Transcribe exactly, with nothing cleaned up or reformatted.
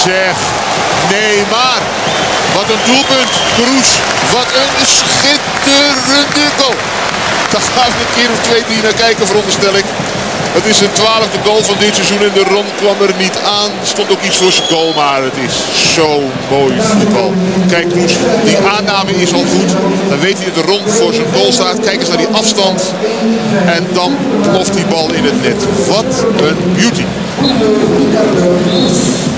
zeg. Nee, maar. Wat een doelpunt. Kroes. Wat een schitterende goal. Daar gaan we een keer of twee, drie naar kijken, veronderstel ik. Het is zijn twaalfde goal van dit seizoen en de Ron kwam er niet aan. Er stond ook iets voor zijn goal, maar het is zo mooi voetbal. Kijk, Kroes, die aanname is al goed. Dan weet hij dat de Ron voor zijn goal staat. Kijk eens naar die afstand. En dan ploft die bal in het net. Wat een beauty.